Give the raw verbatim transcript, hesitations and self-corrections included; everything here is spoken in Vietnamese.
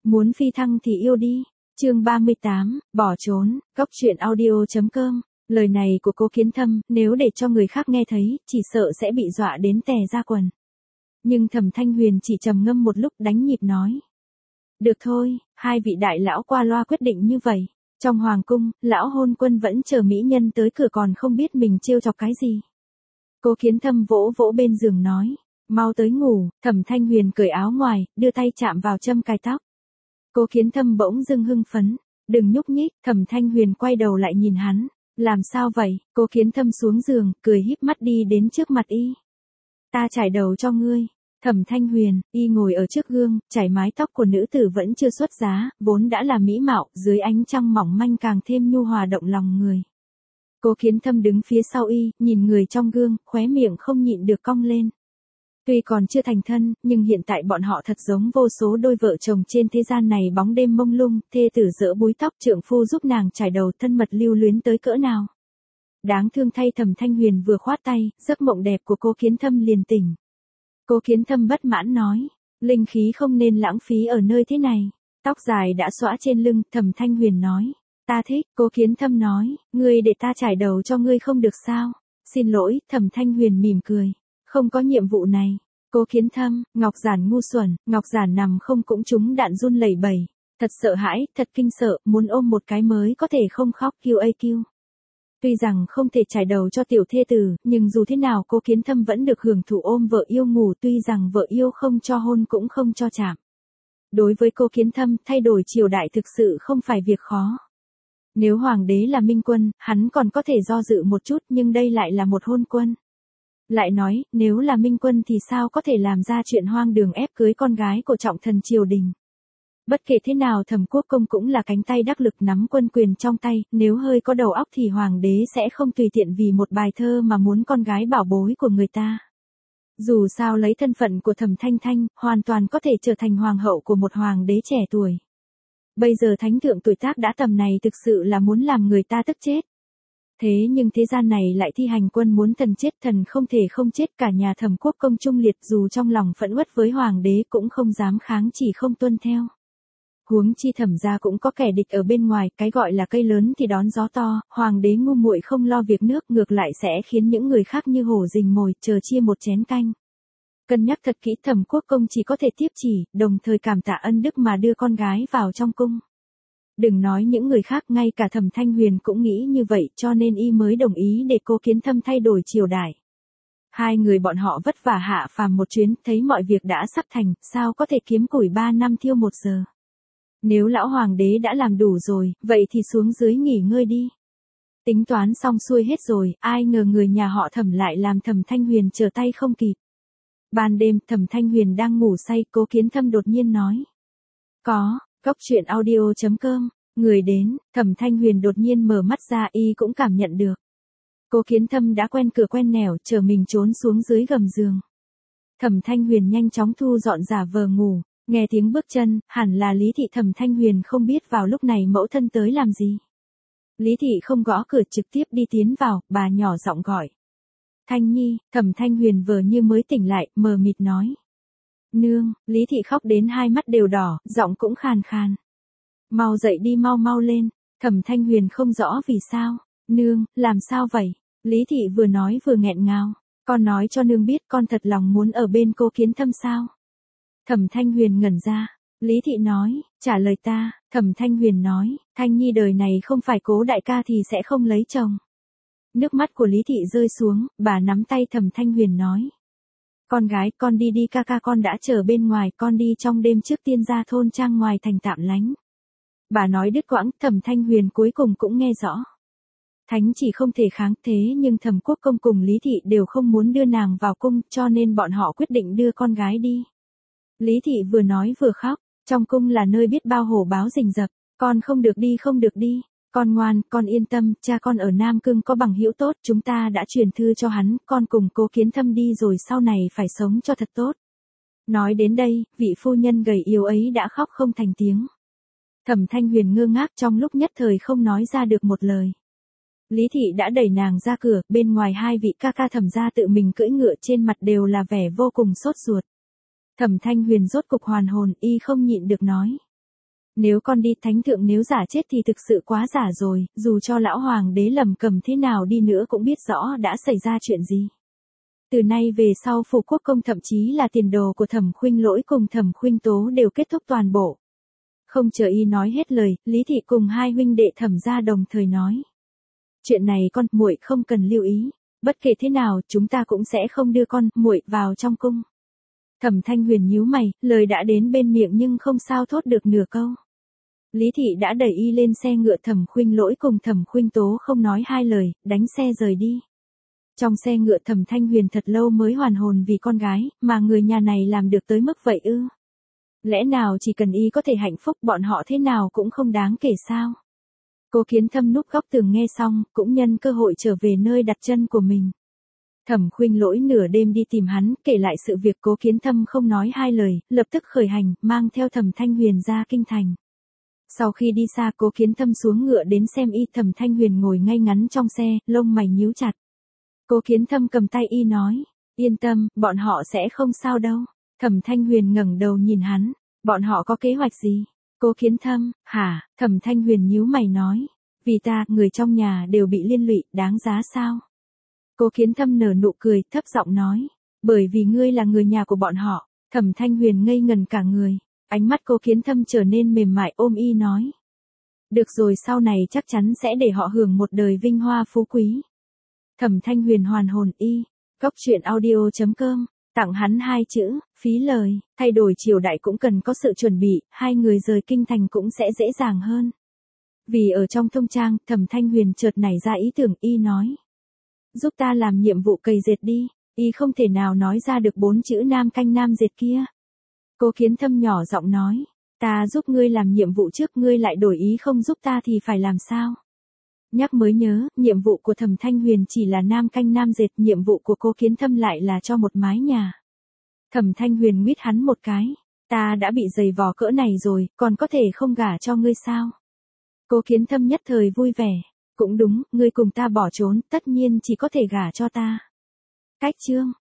Muốn phi thăng thì yêu đi. Chương ba mươi tám, bỏ trốn, góc truyện audio chấm com. Lời này của Cố Kiến Thâm, nếu để cho người khác nghe thấy, chỉ sợ sẽ bị dọa đến tè ra quần. Nhưng Thẩm Thanh Huyền chỉ trầm ngâm một lúc đánh nhịp nói. Được thôi, hai vị đại lão qua loa quyết định như vậy. Trong hoàng cung, lão hôn quân vẫn chờ mỹ nhân tới cửa còn không biết mình trêu chọc cái gì. Cố Kiến Thâm vỗ vỗ bên giường nói. Mau tới ngủ. Thẩm Thanh Huyền cởi áo ngoài, đưa tay chạm vào châm cài tóc. Cố Kiến Thâm bỗng dưng hưng phấn. Đừng nhúc nhích. Thẩm Thanh Huyền quay đầu lại nhìn hắn. Làm sao vậy? Cố Kiến Thâm xuống giường, cười híp mắt đi đến trước mặt y. Ta chải đầu cho ngươi. Thẩm Thanh Huyền, y ngồi ở trước gương, chải mái tóc của nữ tử vẫn chưa xuất giá, vốn đã là mỹ mạo, dưới ánh trăng mỏng manh càng thêm nhu hòa động lòng người. Cố Kiến Thâm đứng phía sau y, nhìn người trong gương, khóe miệng không nhịn được cong lên. Tuy còn chưa thành thân, nhưng hiện tại bọn họ thật giống vô số đôi vợ chồng trên thế gian này bóng đêm mông lung, thê tử giỡ búi tóc trượng phu giúp nàng chải đầu thân mật lưu luyến tới cỡ nào. Đáng thương thay Thẩm Thanh Huyền vừa khoát tay, giấc mộng đẹp của Cố Kiến Thâm liền tỉnh. Cố Kiến Thâm bất mãn nói, linh khí không nên lãng phí ở nơi thế này. Tóc dài đã xõa trên lưng, Thẩm Thanh Huyền nói, ta thích. Cố Kiến Thâm nói, ngươi để ta chải đầu cho ngươi không được sao? Xin lỗi, Thẩm Thanh Huyền mỉm cười, không có nhiệm vụ này. Cố Kiến Thâm, Ngọc Giản ngu xuẩn, Ngọc Giản nằm không cũng trúng đạn run lẩy bẩy, thật sợ hãi, thật kinh sợ, muốn ôm một cái mới có thể không khóc kêu ây kêu. Tuy rằng không thể trải đầu cho tiểu thê tử, nhưng dù thế nào Cố Kiến Thâm vẫn được hưởng thụ ôm vợ yêu ngủ, tuy rằng vợ yêu không cho hôn cũng không cho chạm. Đối với Cố Kiến Thâm, thay đổi triều đại thực sự không phải việc khó. Nếu hoàng đế là minh quân, hắn còn có thể do dự một chút, nhưng đây lại là một hôn quân. Lại nói, nếu là minh quân thì sao có thể làm ra chuyện hoang đường ép cưới con gái của trọng thần triều đình. Bất kể thế nào Thẩm Quốc Công cũng là cánh tay đắc lực nắm quân quyền trong tay, nếu hơi có đầu óc thì hoàng đế sẽ không tùy tiện vì một bài thơ mà muốn con gái bảo bối của người ta. Dù sao lấy thân phận của Thẩm Thanh Thanh, hoàn toàn có thể trở thành hoàng hậu của một hoàng đế trẻ tuổi. Bây giờ thánh thượng tuổi tác đã tầm này thực sự là muốn làm người ta tức chết. Thế nhưng thế gian này lại thi hành quân muốn thần chết thần không thể không chết, cả nhà Thẩm Quốc Công trung liệt dù trong lòng phẫn uất với hoàng đế cũng không dám kháng chỉ không tuân theo. Huống chi Thẩm gia cũng có kẻ địch ở bên ngoài, cái gọi là cây lớn thì đón gió to, hoàng đế ngu muội không lo việc nước ngược lại sẽ khiến những người khác như hổ rình mồi chờ chia một chén canh. Cân nhắc thật kỹ Thẩm Quốc Công chỉ có thể tiếp chỉ, đồng thời cảm tạ ân đức mà đưa con gái vào trong cung. Đừng nói những người khác, ngay cả Thẩm Thanh Huyền cũng nghĩ như vậy cho nên y mới đồng ý để Cố Kiến Thâm thay đổi triều đại. Hai người bọn họ vất vả hạ phàm một chuyến, thấy mọi việc đã sắp thành, sao có thể kiếm củi ba năm thiêu một giờ. Nếu lão hoàng đế đã làm đủ rồi, vậy thì xuống dưới nghỉ ngơi đi. Tính toán xong xuôi hết rồi, ai ngờ người nhà họ Thẩm lại làm Thẩm Thanh Huyền trở tay không kịp. Ban đêm, Thẩm Thanh Huyền đang ngủ say, Cố Kiến Thâm đột nhiên nói. Có, góc truyện audio chấm com, người đến, Thẩm Thanh Huyền đột nhiên mở mắt ra, y cũng cảm nhận được. Cố Kiến Thâm đã quen cửa quen nẻo, chờ mình trốn xuống dưới gầm giường. Thẩm Thanh Huyền nhanh chóng thu dọn giả vờ ngủ. Nghe tiếng bước chân, hẳn là Lý Thị. Thẩm Thanh Huyền không biết vào lúc này mẫu thân tới làm gì. Lý Thị không gõ cửa trực tiếp đi tiến vào, bà nhỏ giọng gọi. Thanh Nhi, Thẩm Thanh Huyền vờ như mới tỉnh lại, mờ mịt nói. Nương, Lý Thị khóc đến hai mắt đều đỏ, giọng cũng khàn khàn. Mau dậy đi, mau mau lên. Thẩm Thanh Huyền không rõ vì sao. Nương, làm sao vậy? Lý Thị vừa nói vừa nghẹn ngào. Con nói cho nương biết con thật lòng muốn ở bên Cố Kiến Thâm sao? Thẩm Thanh Huyền ngẩn ra. Lý Thị nói, trả lời ta. Thẩm Thanh Huyền nói, Thanh Nhi đời này không phải Cố đại ca thì sẽ không lấy chồng. Nước mắt của Lý Thị rơi xuống, bà nắm tay Thẩm Thanh Huyền nói. Con gái, con đi đi, ca ca con đã chờ bên ngoài, con đi trong đêm trước tiên ra thôn trang ngoài thành tạm lánh. Bà nói đứt quãng, Thẩm Thanh Huyền cuối cùng cũng nghe rõ. Thánh chỉ không thể kháng, thế nhưng Thẩm Quốc Công cùng Lý Thị đều không muốn đưa nàng vào cung, cho nên bọn họ quyết định đưa con gái đi. Lý Thị vừa nói vừa khóc, trong cung là nơi biết bao hổ báo rình rập, con không được đi, không được đi, con ngoan, con yên tâm, cha con ở Nam Cương có bằng hữu tốt, chúng ta đã truyền thư cho hắn, con cùng Cố Kiến Thâm đi rồi sau này phải sống cho thật tốt. Nói đến đây, vị phu nhân gầy yếu ấy đã khóc không thành tiếng. Thẩm Thanh Huyền ngơ ngác trong lúc nhất thời không nói ra được một lời. Lý Thị đã đẩy nàng ra cửa, bên ngoài hai vị ca ca Thẩm gia tự mình cưỡi ngựa, trên mặt đều là vẻ vô cùng sốt ruột. Thẩm Thanh Huyền rốt cục hoàn hồn, y không nhịn được nói. Nếu con đi thánh thượng nếu giả chết thì thực sự quá giả rồi, dù cho lão hoàng đế lầm cầm thế nào đi nữa cũng biết rõ đã xảy ra chuyện gì. Từ nay về sau phủ quốc công thậm chí là tiền đồ của Thẩm Khuynh Lỗi cùng Thẩm Khuynh Tố đều kết thúc toàn bộ. Không chờ y nói hết lời, Lý Thị cùng hai huynh đệ Thẩm gia đồng thời nói. Chuyện này con, muội không cần lưu ý, bất kể thế nào chúng ta cũng sẽ không đưa con, muội vào trong cung. Thẩm Thanh Huyền nhíu mày, lời đã đến bên miệng nhưng không sao thốt được nửa câu. Lý Thị đã đẩy y lên xe ngựa Thẩm Khuynh Lỗi cùng Thẩm Khuynh Tố không nói hai lời, đánh xe rời đi. Trong xe ngựa Thẩm Thanh Huyền thật lâu mới hoàn hồn vì con gái, mà người nhà này làm được tới mức vậy ư? Lẽ nào chỉ cần y có thể hạnh phúc bọn họ thế nào cũng không đáng kể sao? Cố Kiến Thâm núp góc tường nghe xong, cũng nhân cơ hội trở về nơi đặt chân của mình. Thẩm Khuynh Lỗi nửa đêm đi tìm hắn, kể lại sự việc Cố Kiến Thâm không nói hai lời, lập tức khởi hành, mang theo Thẩm Thanh Huyền ra kinh thành. Sau khi đi xa Cố Kiến Thâm xuống ngựa đến xem y, Thẩm Thanh Huyền ngồi ngay ngắn trong xe, lông mày nhíu chặt. Cố Kiến Thâm cầm tay y nói, yên tâm, bọn họ sẽ không sao đâu. Thẩm Thanh Huyền ngẩng đầu nhìn hắn, bọn họ có kế hoạch gì? Cố Kiến Thâm, hả? Thẩm Thanh Huyền nhíu mày nói, vì ta, người trong nhà đều bị liên lụy, đáng giá sao? Cố Kiến Thâm nở nụ cười, thấp giọng nói, bởi vì ngươi là người nhà của bọn họ. Thẩm Thanh Huyền ngây ngần cả người, ánh mắt Cố Kiến Thâm trở nên mềm mại ôm y nói. Được rồi, sau này chắc chắn sẽ để họ hưởng một đời vinh hoa phú quý. Thẩm Thanh Huyền hoàn hồn y, góc truyện audio chấm com, tặng hắn hai chữ, phí lời, thay đổi triều đại cũng cần có sự chuẩn bị, hai người rời kinh thành cũng sẽ dễ dàng hơn. Vì ở trong thông trang, Thẩm Thanh Huyền chợt nảy ra ý tưởng y nói. Giúp ta làm nhiệm vụ cày dệt đi, y không thể nào nói ra được bốn chữ nam canh nam dệt kia. Cố Kiến Thâm nhỏ giọng nói, ta giúp ngươi làm nhiệm vụ trước ngươi lại đổi ý không giúp ta thì phải làm sao? Nhắc mới nhớ, nhiệm vụ của Thẩm Thanh Huyền chỉ là nam canh nam dệt, nhiệm vụ của Cố Kiến Thâm lại là cho một mái nhà. Thẩm Thanh Huyền nguyết hắn một cái, ta đã bị giày vò cỡ này rồi, còn có thể không gả cho ngươi sao? Cố Kiến Thâm nhất thời vui vẻ, cũng đúng, ngươi cùng ta bỏ trốn, tất nhiên chỉ có thể gả cho ta. Cách chương